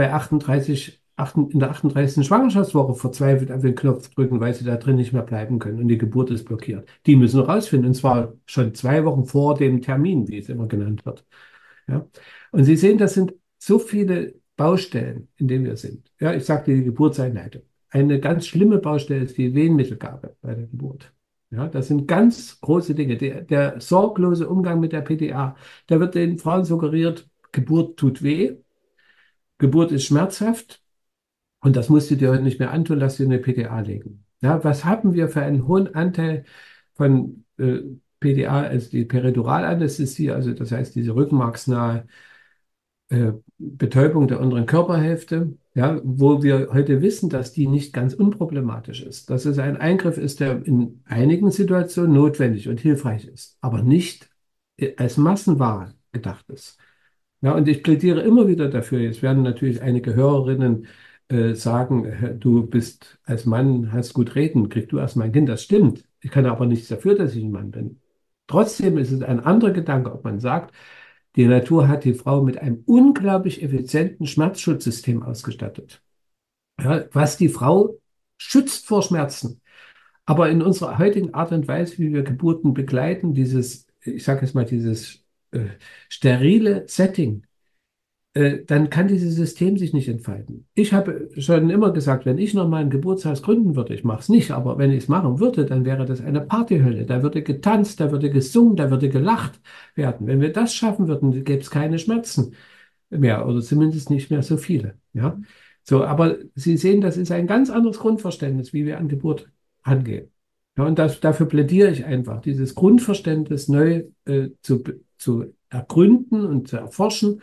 in der 38. Schwangerschaftswoche verzweifelt auf den Knopf drücken, weil sie da drin nicht mehr bleiben können und die Geburt ist blockiert. Die müssen wir rausfinden. Und zwar schon 2 Wochen vor dem Termin, wie es immer genannt wird. Ja? Und Sie sehen, das sind so viele Baustellen, in denen wir sind. Ja, ich sagte die Geburtseinleitung. Eine ganz schlimme Baustelle ist die Wehenmittelgabe bei der Geburt. Ja, das sind ganz große Dinge. Der sorglose Umgang mit der PDA, da wird den Frauen suggeriert, Geburt tut weh, Geburt ist schmerzhaft und das musst du dir heute nicht mehr antun, lass dir eine PDA legen. Ja, was haben wir für einen hohen Anteil von PDA, also die Periduralanästhesie, also das heißt diese rückenmarksnahe Betäubung der unteren Körperhälfte, ja, wo wir heute wissen, dass die nicht ganz unproblematisch ist. Dass es ein Eingriff ist, der in einigen Situationen notwendig und hilfreich ist, aber nicht als Massenware gedacht ist. Ja, und ich plädiere immer wieder dafür, jetzt werden natürlich einige Hörerinnen sagen, du bist als Mann, hast gut reden, krieg du erst mein Kind. Das stimmt. Ich kann aber nichts dafür, dass ich ein Mann bin. Trotzdem ist es ein anderer Gedanke, ob man sagt, die Natur hat die Frau mit einem unglaublich effizienten Schmerzschutzsystem ausgestattet, ja, was die Frau schützt vor Schmerzen. Aber in unserer heutigen Art und Weise, wie wir Geburten begleiten, dieses, ich sage jetzt mal, dieses äh, sterile Setting, dann kann dieses System sich nicht entfalten. Ich habe schon immer gesagt, wenn ich noch mal ein Geburtshaus gründen würde, ich mache es nicht, aber wenn ich es machen würde, dann wäre das eine Partyhölle. Da würde getanzt, da würde gesungen, da würde gelacht werden. Wenn wir das schaffen würden, gäbe es keine Schmerzen mehr oder zumindest nicht mehr so viele. Ja? So, aber Sie sehen, das ist ein ganz anderes Grundverständnis, wie wir an Geburt angehen. Ja, und dafür plädiere ich einfach, dieses Grundverständnis neu zu ergründen und zu erforschen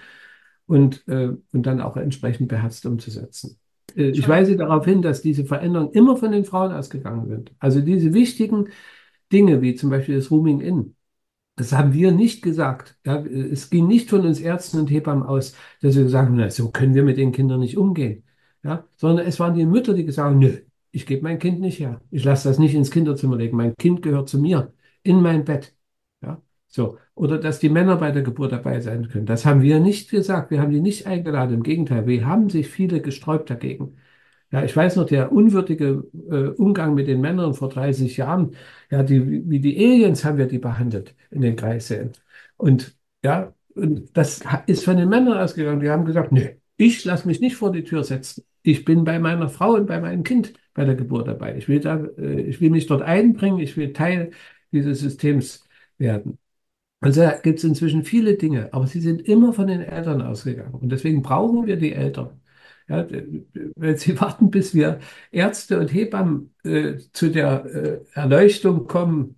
und dann auch entsprechend beherzt umzusetzen. Ich weise Entschuldigung. darauf hin, dass diese Veränderungen immer von den Frauen ausgegangen sind. Also diese wichtigen Dinge, wie zum Beispiel das Rooming In, das haben wir nicht gesagt. Ja, es ging nicht von uns Ärzten und Hebammen aus, dass wir gesagt haben, na, so können wir mit den Kindern nicht umgehen. Ja, sondern es waren die Mütter, die gesagt haben, nö, ich gebe mein Kind nicht her. Ich lasse das nicht ins Kinderzimmer legen. Mein Kind gehört zu mir, in mein Bett. Ja, so. Oder dass die Männer bei der Geburt dabei sein können. Das haben wir nicht gesagt. Wir haben die nicht eingeladen. Im Gegenteil, wir haben sich viele gesträubt dagegen. Ja, ich weiß noch, der unwürdige Umgang mit den Männern vor 30 Jahren, ja, wie die Aliens haben wir die behandelt in den Kreissälen. Und ja, und das ist von den Männern ausgegangen. Die haben gesagt, nee, ich lasse mich nicht vor die Tür setzen. Ich bin bei meiner Frau und bei meinem Kind bei der Geburt dabei. Ich will mich dort einbringen, ich will Teil dieses Systems werden. Also da gibt es inzwischen viele Dinge, aber sie sind immer von den Eltern ausgegangen. Und deswegen brauchen wir die Eltern. Ja, wenn sie warten, bis wir Ärzte und Hebammen zu der Erleuchtung kommen,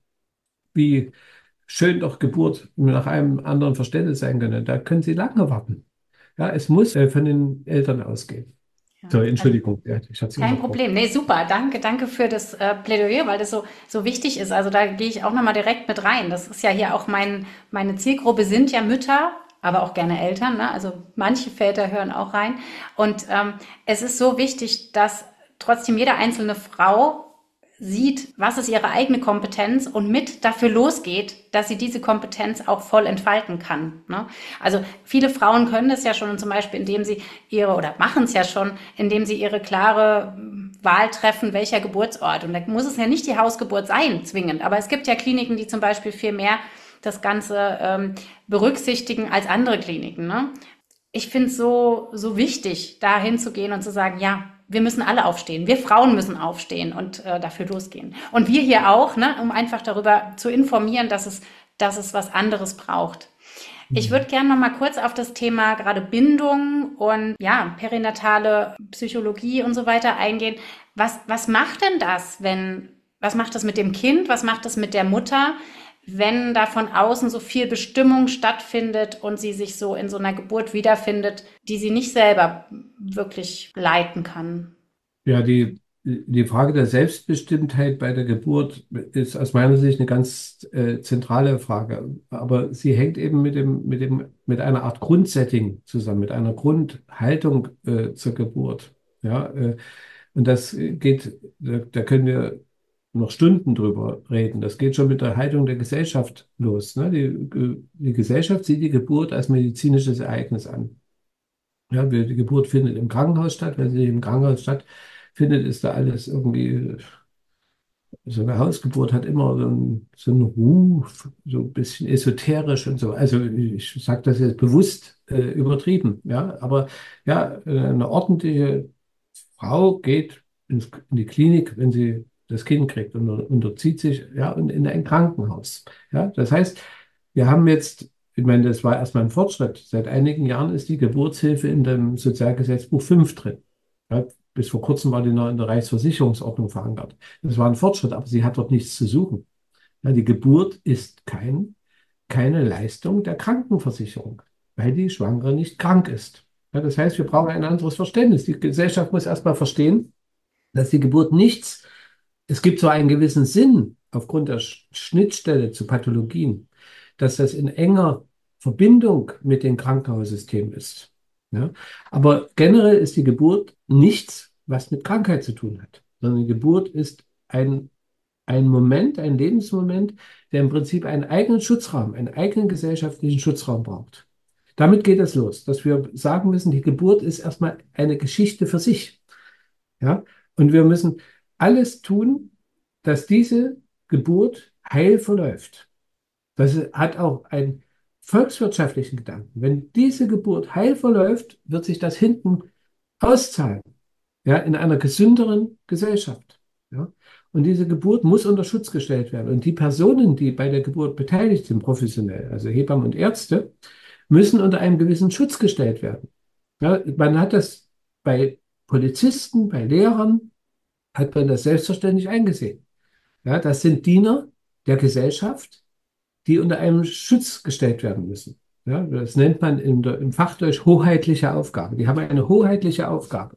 wie schön doch Geburt nach einem anderen Verständnis sein könnte, da können sie lange warten. Ja, es muss von den Eltern ausgehen. Ja. So, Entschuldigung, ja, ich hatte Sie Kein unterbrochen. Problem. Nee, super. Danke, danke für das Plädoyer, weil das so wichtig ist. Also da gehe ich auch nochmal direkt mit rein. Das ist ja hier auch meine Zielgruppe sind ja Mütter, aber auch gerne Eltern. Ne? Also manche Väter hören auch rein. Und es ist so wichtig, dass trotzdem jede einzelne Frau sieht, was ist ihre eigene Kompetenz und mit dafür losgeht, dass sie diese Kompetenz auch voll entfalten kann. Ne? Also viele Frauen können es ja schon zum Beispiel, indem sie oder machen es ja schon, indem sie ihre klare Wahl treffen, welcher Geburtsort. Und da muss es ja nicht die Hausgeburt sein, zwingend. Aber es gibt ja Kliniken, die zum Beispiel viel mehr das Ganze berücksichtigen als andere Kliniken. Ne? Ich finde es so wichtig, da hinzugehen und zu sagen, ja, wir müssen alle aufstehen. Wir Frauen müssen aufstehen und dafür losgehen. Und wir hier auch, ne, um einfach darüber zu informieren, dass es was anderes braucht. Ich würde gerne noch mal kurz auf das Thema gerade Bindung und ja, perinatale Psychologie und so weiter eingehen. Was macht denn was macht das mit dem Kind? Was macht das mit der Mutter, wenn da von außen so viel Bestimmung stattfindet und sie sich so in so einer Geburt wiederfindet, die sie nicht selber wirklich leiten kann? Ja, die Frage der Selbstbestimmtheit bei der Geburt ist aus meiner Sicht eine ganz zentrale Frage. Aber sie hängt eben mit einer Art Grundsetting zusammen, mit einer Grundhaltung zur Geburt. Ja, und das geht, da können wir noch Stunden drüber reden. Das geht schon mit der Haltung der Gesellschaft los. Ne? Die Gesellschaft sieht die Geburt als medizinisches Ereignis an. Ja, die Geburt findet im Krankenhaus statt. Wenn sie nicht im Krankenhaus stattfindet, ist da alles irgendwie, so eine Hausgeburt hat immer so einen Ruf, so ein bisschen esoterisch und so. Also ich sage das jetzt bewusst übertrieben, ja, aber ja, eine ordentliche Frau geht in die Klinik, wenn sie das Kind kriegt und unterzieht sich ja in ein Krankenhaus. Ja, das heißt, wir haben jetzt, ich meine, das war erstmal ein Fortschritt. Seit einigen Jahren ist die Geburtshilfe in dem Sozialgesetzbuch 5 drin. Ja, bis vor kurzem war die noch in der Reichsversicherungsordnung verankert. Das war ein Fortschritt, aber sie hat dort nichts zu suchen. Ja, die Geburt ist keine Leistung der Krankenversicherung, weil die Schwangere nicht krank ist. Ja, das heißt, wir brauchen ein anderes Verständnis. Die Gesellschaft muss erstmal verstehen, dass die Geburt nichts, es gibt zwar einen gewissen Sinn aufgrund der Schnittstelle zu Pathologien, dass das in enger Verbindung mit dem Krankenhaussystem ist. Ja? Aber generell ist die Geburt nichts, was mit Krankheit zu tun hat, sondern die Geburt ist ein Moment, ein Lebensmoment, der im Prinzip einen eigenen Schutzraum, einen eigenen gesellschaftlichen Schutzraum braucht. Damit geht es los, dass wir sagen müssen, die Geburt ist erstmal eine Geschichte für sich. Ja? Und wir müssen alles tun, dass diese Geburt heil verläuft. Das hat auch einen volkswirtschaftlichen Gedanken. Wenn diese Geburt heil verläuft, wird sich das hinten auszahlen, ja, in einer gesünderen Gesellschaft. Ja. Und diese Geburt muss unter Schutz gestellt werden. Und die Personen, die bei der Geburt beteiligt sind, professionell, also Hebammen und Ärzte, müssen unter einem gewissen Schutz gestellt werden. Ja, man hat das bei Polizisten, bei Lehrern, hat man das selbstverständlich eingesehen. Ja, das sind Diener der Gesellschaft, die unter einem Schutz gestellt werden müssen. Ja, das nennt man im Fachdeutsch hoheitliche Aufgabe. Die haben eine hoheitliche Aufgabe.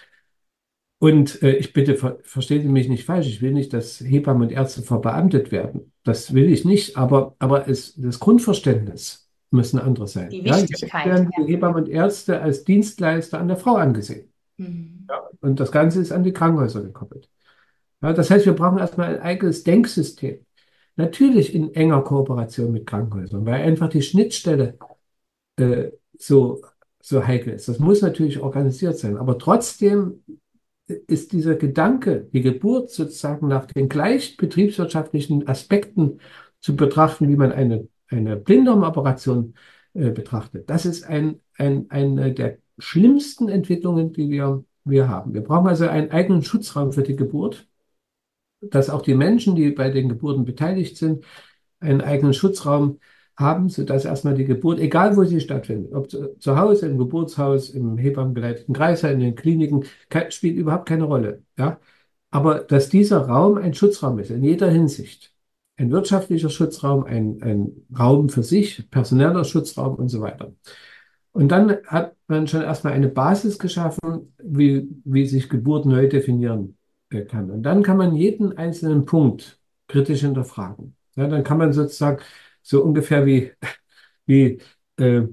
Und ich bitte, verstehen Sie mich nicht falsch, ich will nicht, dass Hebammen und Ärzte verbeamtet werden. Das will ich nicht, aber das Grundverständnis müssen andere sein. Die Ja, jetzt Wichtigkeit. werden die Hebammen und Ärzte als Dienstleister an der Frau angesehen. Mhm. Ja, und das Ganze ist an die Krankenhäuser gekoppelt. Ja, das heißt, wir brauchen erstmal ein eigenes Denksystem. Natürlich in enger Kooperation mit Krankenhäusern, weil einfach die Schnittstelle äh, so, so heikel ist. Das muss natürlich organisiert sein. Aber trotzdem ist dieser Gedanke, die Geburt sozusagen nach den gleichen betriebswirtschaftlichen Aspekten zu betrachten, wie man eine Blinddarmoperation betrachtet. Das ist eine der schlimmsten Entwicklungen, die wir haben. Wir brauchen also einen eigenen Schutzraum für die Geburt, dass auch die Menschen, die bei den Geburten beteiligt sind, einen eigenen Schutzraum haben, sodass erstmal die Geburt, egal wo sie stattfindet, ob zu Hause, im Geburtshaus, im hebammenbegleiteten Kreißsaal, in den Kliniken, spielt überhaupt keine Rolle. Ja? Aber dass dieser Raum ein Schutzraum ist, in jeder Hinsicht. Ein wirtschaftlicher Schutzraum, ein Raum für sich, personeller Schutzraum und so weiter. Und dann hat man schon erstmal eine Basis geschaffen, wie sich Geburt neu definieren kann. Und dann kann man jeden einzelnen Punkt kritisch hinterfragen. Ja, dann kann man sozusagen so ungefähr wie, äh,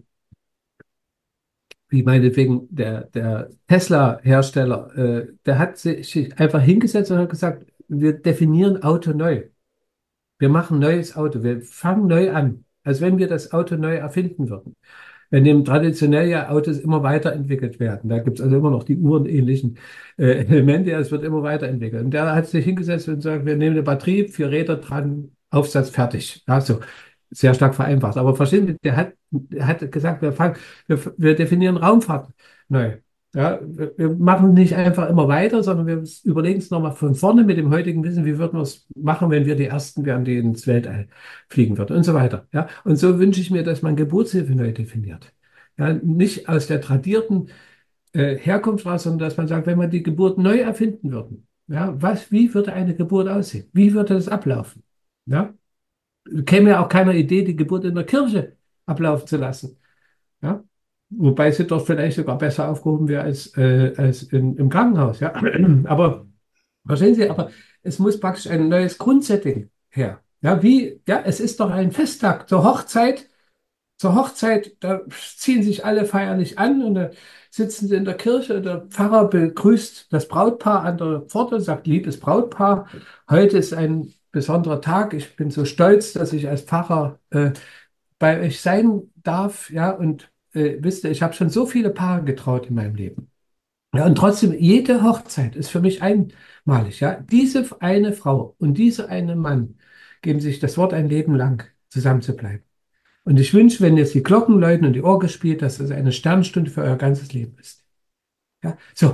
wie meinetwegen der Tesla-Hersteller, der hat sich einfach hingesetzt und hat gesagt, wir definieren Auto neu. Wir machen ein neues Auto. Wir fangen neu an, als wenn wir das Auto neu erfinden würden. Wenn dem traditionell ja Autos immer weiterentwickelt werden. Da gibt es also immer noch die uhrenähnlichen Elemente, ja, es wird immer weiterentwickelt. Und der hat sich hingesetzt und sagt, wir nehmen eine Batterie, 4 Räder dran, Aufsatz fertig. Ja, so sehr stark vereinfacht. Aber verstehen Sie, der hat gesagt, wir definieren Raumfahrt neu. Ja, wir machen nicht einfach immer weiter, sondern wir überlegen es nochmal von vorne mit dem heutigen Wissen, wie würden wir es machen, wenn wir die Ersten wären, die ins Weltall fliegen würden und so weiter. Ja, und so wünsche ich mir, dass man Geburtshilfe neu definiert. Ja, nicht aus der tradierten Herkunft raus, sondern dass man sagt, wenn wir die Geburt neu erfinden würden, ja, wie würde eine Geburt aussehen? Wie würde das ablaufen? Ja, käme ja auch keiner Idee, die Geburt in der Kirche ablaufen zu lassen. Ja? Wobei sie dort vielleicht sogar besser aufgehoben wäre als im Krankenhaus. Ja? Aber verstehen Sie, aber es muss praktisch ein neues Grundsetting her. Ja, es ist doch ein Festtag zur Hochzeit, da ziehen sich alle feierlich an und da sitzen sie in der Kirche und der Pfarrer begrüßt das Brautpaar an der Pforte und sagt, liebes Brautpaar, heute ist ein besonderer Tag. Ich bin so stolz, dass ich als Pfarrer bei euch sein darf. Ja, und wisst ihr, ich habe schon so viele Paare getraut in meinem Leben. Ja, und trotzdem, jede Hochzeit ist für mich einmalig. Ja, diese eine Frau und dieser eine Mann geben sich das Wort ein Leben lang zusammen zu bleiben. Und ich wünsche, wenn jetzt die Glocken läuten und die Orgel spielt, dass es eine Sternstunde für euer ganzes Leben ist. Ja, so.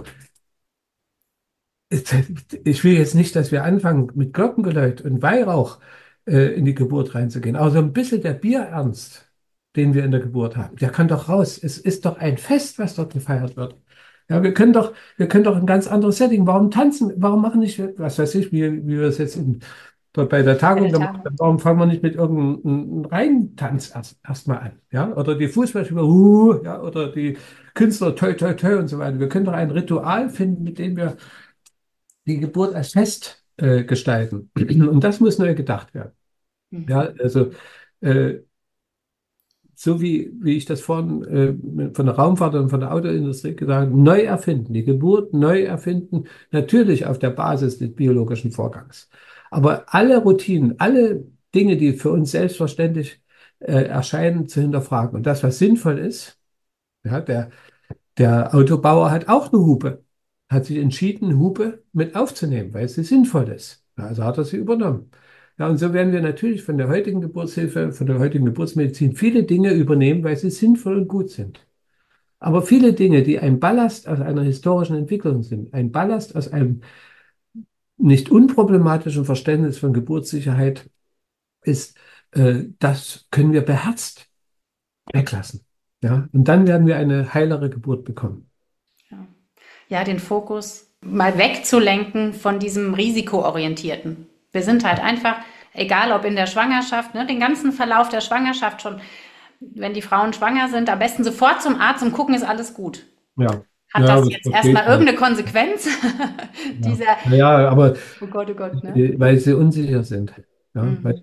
Ich will jetzt nicht, dass wir anfangen, mit Glockengeläut und Weihrauch in die Geburt reinzugehen. Aber so ein bisschen der Bierernst, den wir in der Geburt haben, der kann doch raus. Es ist doch ein Fest, was dort gefeiert wird. Ja, wir können doch ein ganz anderes Setting. Warum tanzen? Warum machen nicht, was weiß ich, wie wir es jetzt dort bei der Bei Tagung der gemacht Tagung. haben? Warum fangen wir nicht mit irgendeinem Reihentanz erstmal an? Ja, oder die Fußballspieler, ja, oder die Künstler, toi, toi, toi und so weiter. Wir können doch ein Ritual finden, mit dem wir die Geburt als Fest gestalten. Und das muss neu gedacht werden. Ja, Mhm. also äh, so wie ich das vorhin von der Raumfahrt und von der Autoindustrie gesagt habe, neu erfinden, die Geburt neu erfinden, natürlich auf der Basis des biologischen Vorgangs. Aber alle Routinen, alle Dinge, die für uns selbstverständlich erscheinen, zu hinterfragen. Und das, was sinnvoll ist, ja, der Autobauer hat auch eine Hupe, hat sich entschieden, eine Hupe mit aufzunehmen, weil sie sinnvoll ist. Ja, also hat er sie übernommen. Ja, und so werden wir natürlich von der heutigen Geburtshilfe, von der heutigen Geburtsmedizin viele Dinge übernehmen, weil sie sinnvoll und gut sind. Aber viele Dinge, die ein Ballast aus einer historischen Entwicklung sind, ein Ballast aus einem nicht unproblematischen Verständnis von Geburtssicherheit ist, das können wir beherzt weglassen. Ja, und dann werden wir eine heilere Geburt bekommen. Ja. Ja, den Fokus mal wegzulenken von diesem Risikoorientierten. Wir sind halt einfach, egal ob in der Schwangerschaft, ne, den ganzen Verlauf der Schwangerschaft schon, wenn die Frauen schwanger sind, am besten sofort zum Arzt und gucken, ist alles gut. Ja, Hat ja, das das jetzt versteht erstmal man. irgendeine Konsequenz? Ja. Dieser, Naja, aber oh Gott, ne? weil sie unsicher sind. Ja, Mhm.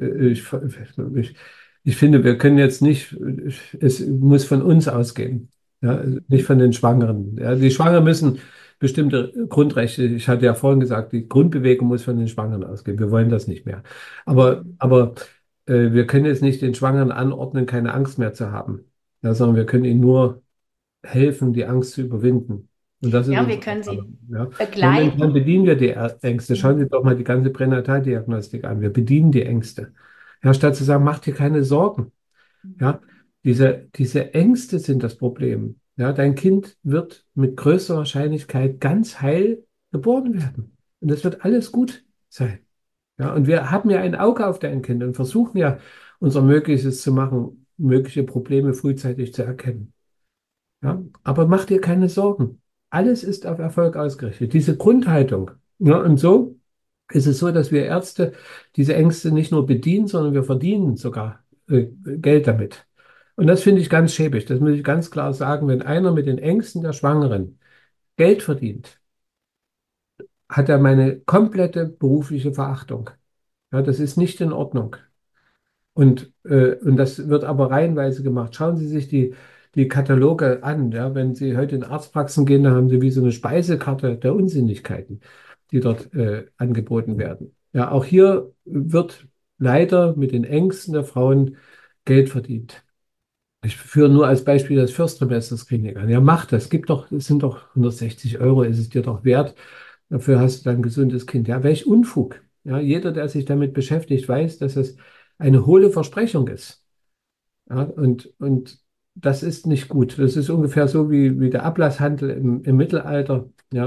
ich finde, wir können jetzt nicht, es muss von uns ausgehen, ja, nicht von den Schwangeren. Ja, die Schwangeren müssen bestimmte Grundrechte, ich hatte ja vorhin gesagt, die Grundbewegung muss von den Schwangeren ausgehen. Wir wollen das nicht mehr. Aber wir können jetzt nicht den Schwangeren anordnen, keine Angst mehr zu haben, ja, sondern wir können ihnen nur helfen, die Angst zu überwinden. Und das ist Ja, und wir unsere können Aufgabe. sie Ja. Momentan begleiten. bedienen wir die Ängste. Schauen Sie doch mal die ganze Pränataldiagnostik an. Wir bedienen die Ängste. Ja, statt zu sagen, mach dir keine Sorgen. Ja, diese Ängste sind das Problem. Ja, dein Kind wird mit größter Wahrscheinlichkeit ganz heil geboren werden. Und das wird alles gut sein. Ja, und wir haben ja ein Auge auf dein Kind und versuchen ja unser Möglichstes zu machen, mögliche Probleme frühzeitig zu erkennen. Ja, aber mach dir keine Sorgen. Alles ist auf Erfolg ausgerichtet. Diese Grundhaltung. Ja, und so ist es so, dass wir Ärzte diese Ängste nicht nur bedienen, sondern wir verdienen sogar Geld damit. Und das finde ich ganz schäbig. Das muss ich ganz klar sagen. Wenn einer mit den Ängsten der Schwangeren Geld verdient, hat er meine komplette berufliche Verachtung. Ja, das ist nicht in Ordnung. Und das wird aber reihenweise gemacht. Schauen Sie sich die Kataloge an. Ja? Wenn Sie heute in Arztpraxen gehen, dann haben Sie wie so eine Speisekarte der Unsinnigkeiten, die dort angeboten werden. Ja, auch hier wird leider mit den Ängsten der Frauen Geld verdient. Ich führe nur als Beispiel das Fürstrimester-Screening an. Ja, mach das. Gib doch, es sind doch 160 Euro, ist es dir doch wert. Dafür hast du dann ein gesundes Kind. Ja, welch Unfug. Ja, jeder, der sich damit beschäftigt, weiß, dass es eine hohle Versprechung ist. Ja, und das ist nicht gut. Das ist ungefähr so wie der Ablasshandel im Mittelalter. Ja,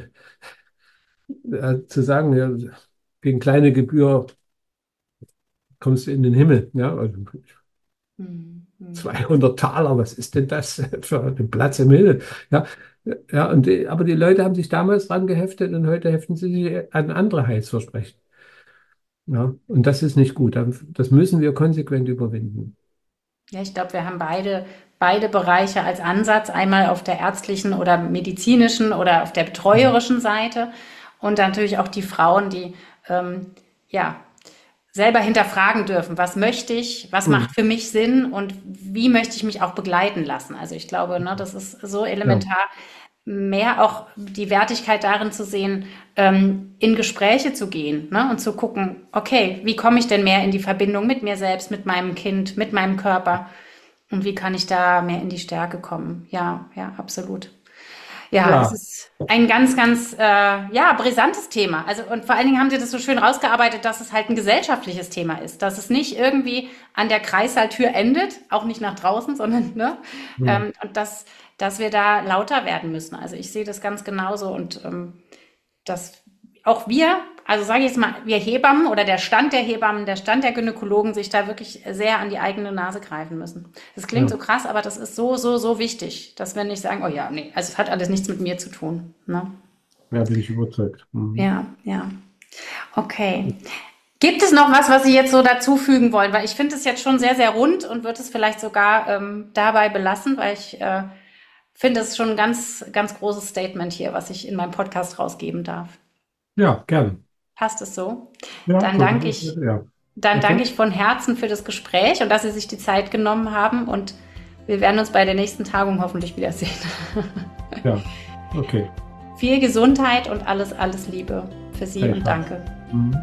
zu sagen, ja, gegen kleine Gebühr kommst du in den Himmel. Ja, also Mhm. Mhm. 200 Taler, was ist denn das für ein Platz im Himmel? Ja, ja, aber die Leute haben sich damals dran geheftet und heute heften sie sich an andere Heilsversprechen. Ja, und das ist nicht gut. Das müssen wir konsequent überwinden. Ja, ich glaube, wir haben beide Bereiche als Ansatz, einmal auf der ärztlichen oder medizinischen oder auf der betreuerischen Seite und dann natürlich auch die Frauen, die ja selber hinterfragen dürfen, was möchte ich, was Hm. macht für mich Sinn und wie möchte ich mich auch begleiten lassen. Also ich glaube, ne, das ist so Ja, elementar, mehr auch die Wertigkeit darin zu sehen, in Gespräche zu gehen, ne, und zu gucken, okay, wie komme ich denn mehr in die Verbindung mit mir selbst, mit meinem Kind, mit meinem Körper und wie kann ich da mehr in die Stärke kommen? Ja, ja, absolut. Ja, es ja, ist ein ganz, ganz ja, brisantes Thema. Also und vor allen Dingen haben Sie das so schön rausgearbeitet, dass es halt ein gesellschaftliches Thema ist, dass es nicht irgendwie an der Kreissaaltür endet, auch nicht nach draußen, sondern ne, hm. und dass wir da lauter werden müssen. Also ich sehe das ganz genauso und dass auch wir, also sage ich jetzt mal, wir Hebammen oder der Stand der Hebammen, der Stand der Gynäkologen sich da wirklich sehr an die eigene Nase greifen müssen. Das klingt Ja, so krass, aber das ist so, so, so wichtig, dass wir nicht sagen, oh ja, nee, also es hat alles nichts mit mir zu tun. Ne? ja, bin ich überzeugt. Mhm. Ja, ja. Okay. Gibt es noch was, was Sie jetzt so dazufügen wollen? Weil ich finde es jetzt schon sehr, sehr rund und würde es vielleicht sogar dabei belassen, weil ich finde es schon ein ganz, ganz großes Statement hier, was ich in meinem Podcast rausgeben darf. Ja, gern. Passt es so? Ja, Dann von danke meiner ich Seite, ja. Dann Okay? danke ich von Herzen für das Gespräch und dass Sie sich die Zeit genommen haben. Und wir werden uns bei der nächsten Tagung hoffentlich wiedersehen. Ja, okay. Viel Gesundheit und alles, alles Liebe für Sie und Gleichfalls. danke. Mhm.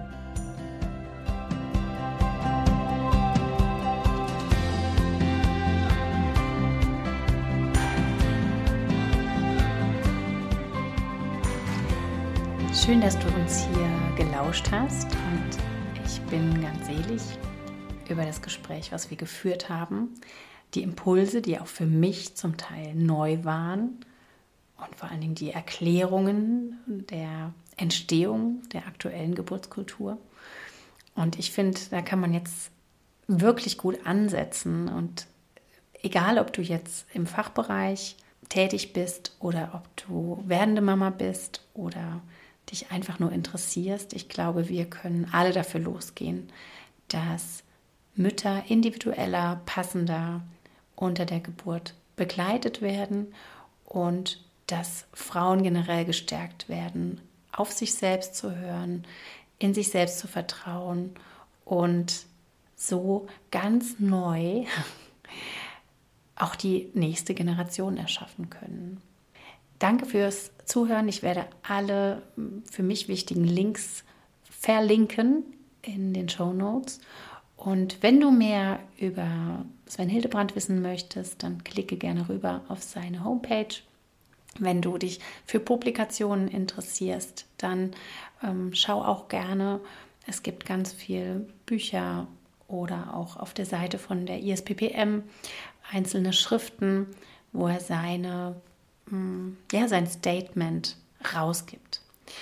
Schön, dass du uns hier gelauscht hast und ich bin ganz selig über das Gespräch, was wir geführt haben. Die Impulse, die auch für mich zum Teil neu waren und vor allen Dingen die Erklärungen der Entstehung der aktuellen Geburtskultur. Und ich finde, da kann man jetzt wirklich gut ansetzen und egal, ob du jetzt im Fachbereich tätig bist oder ob du werdende Mama bist oder dich einfach nur interessierst, ich glaube, wir können alle dafür losgehen, dass Mütter individueller, passender unter der Geburt begleitet werden und dass Frauen generell gestärkt werden, auf sich selbst zu hören, in sich selbst zu vertrauen und so ganz neu auch die nächste Generation erschaffen können. Danke fürs Zuhören. Ich werde alle für mich wichtigen Links verlinken in den Shownotes. Und wenn du mehr über Sven Hildebrand wissen möchtest, dann klicke gerne rüber auf seine Homepage. Wenn du dich für Publikationen interessierst, dann schau auch gerne. Es gibt ganz viele Bücher oder auch auf der Seite von der ISPPM einzelne Schriften, wo er sein Statement rausgibt.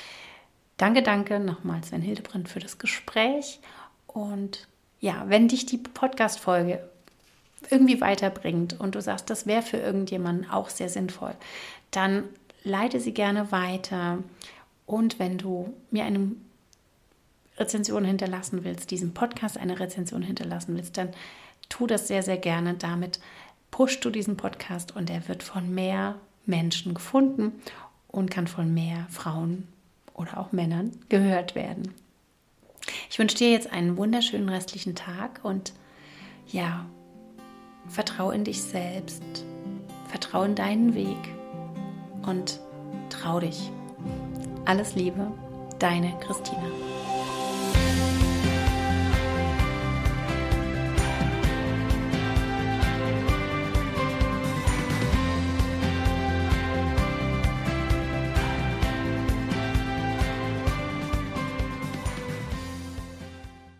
Danke nochmals, Sven Hildebrand, für das Gespräch. Und ja, wenn dich die Podcast-Folge irgendwie weiterbringt und du sagst, das wäre für irgendjemanden auch sehr sinnvoll, dann leite sie gerne weiter. Und wenn du mir eine Rezension hinterlassen willst, diesem Podcast eine Rezension hinterlassen willst, dann tu das sehr, sehr gerne. Damit pushst du diesen Podcast und er wird von mehr Menschen gefunden und kann von mehr Frauen oder auch Männern gehört werden. Ich wünsche dir jetzt einen wunderschönen restlichen Tag und ja, vertraue in dich selbst, vertraue in deinen Weg und trau dich. Alles Liebe, deine Christina.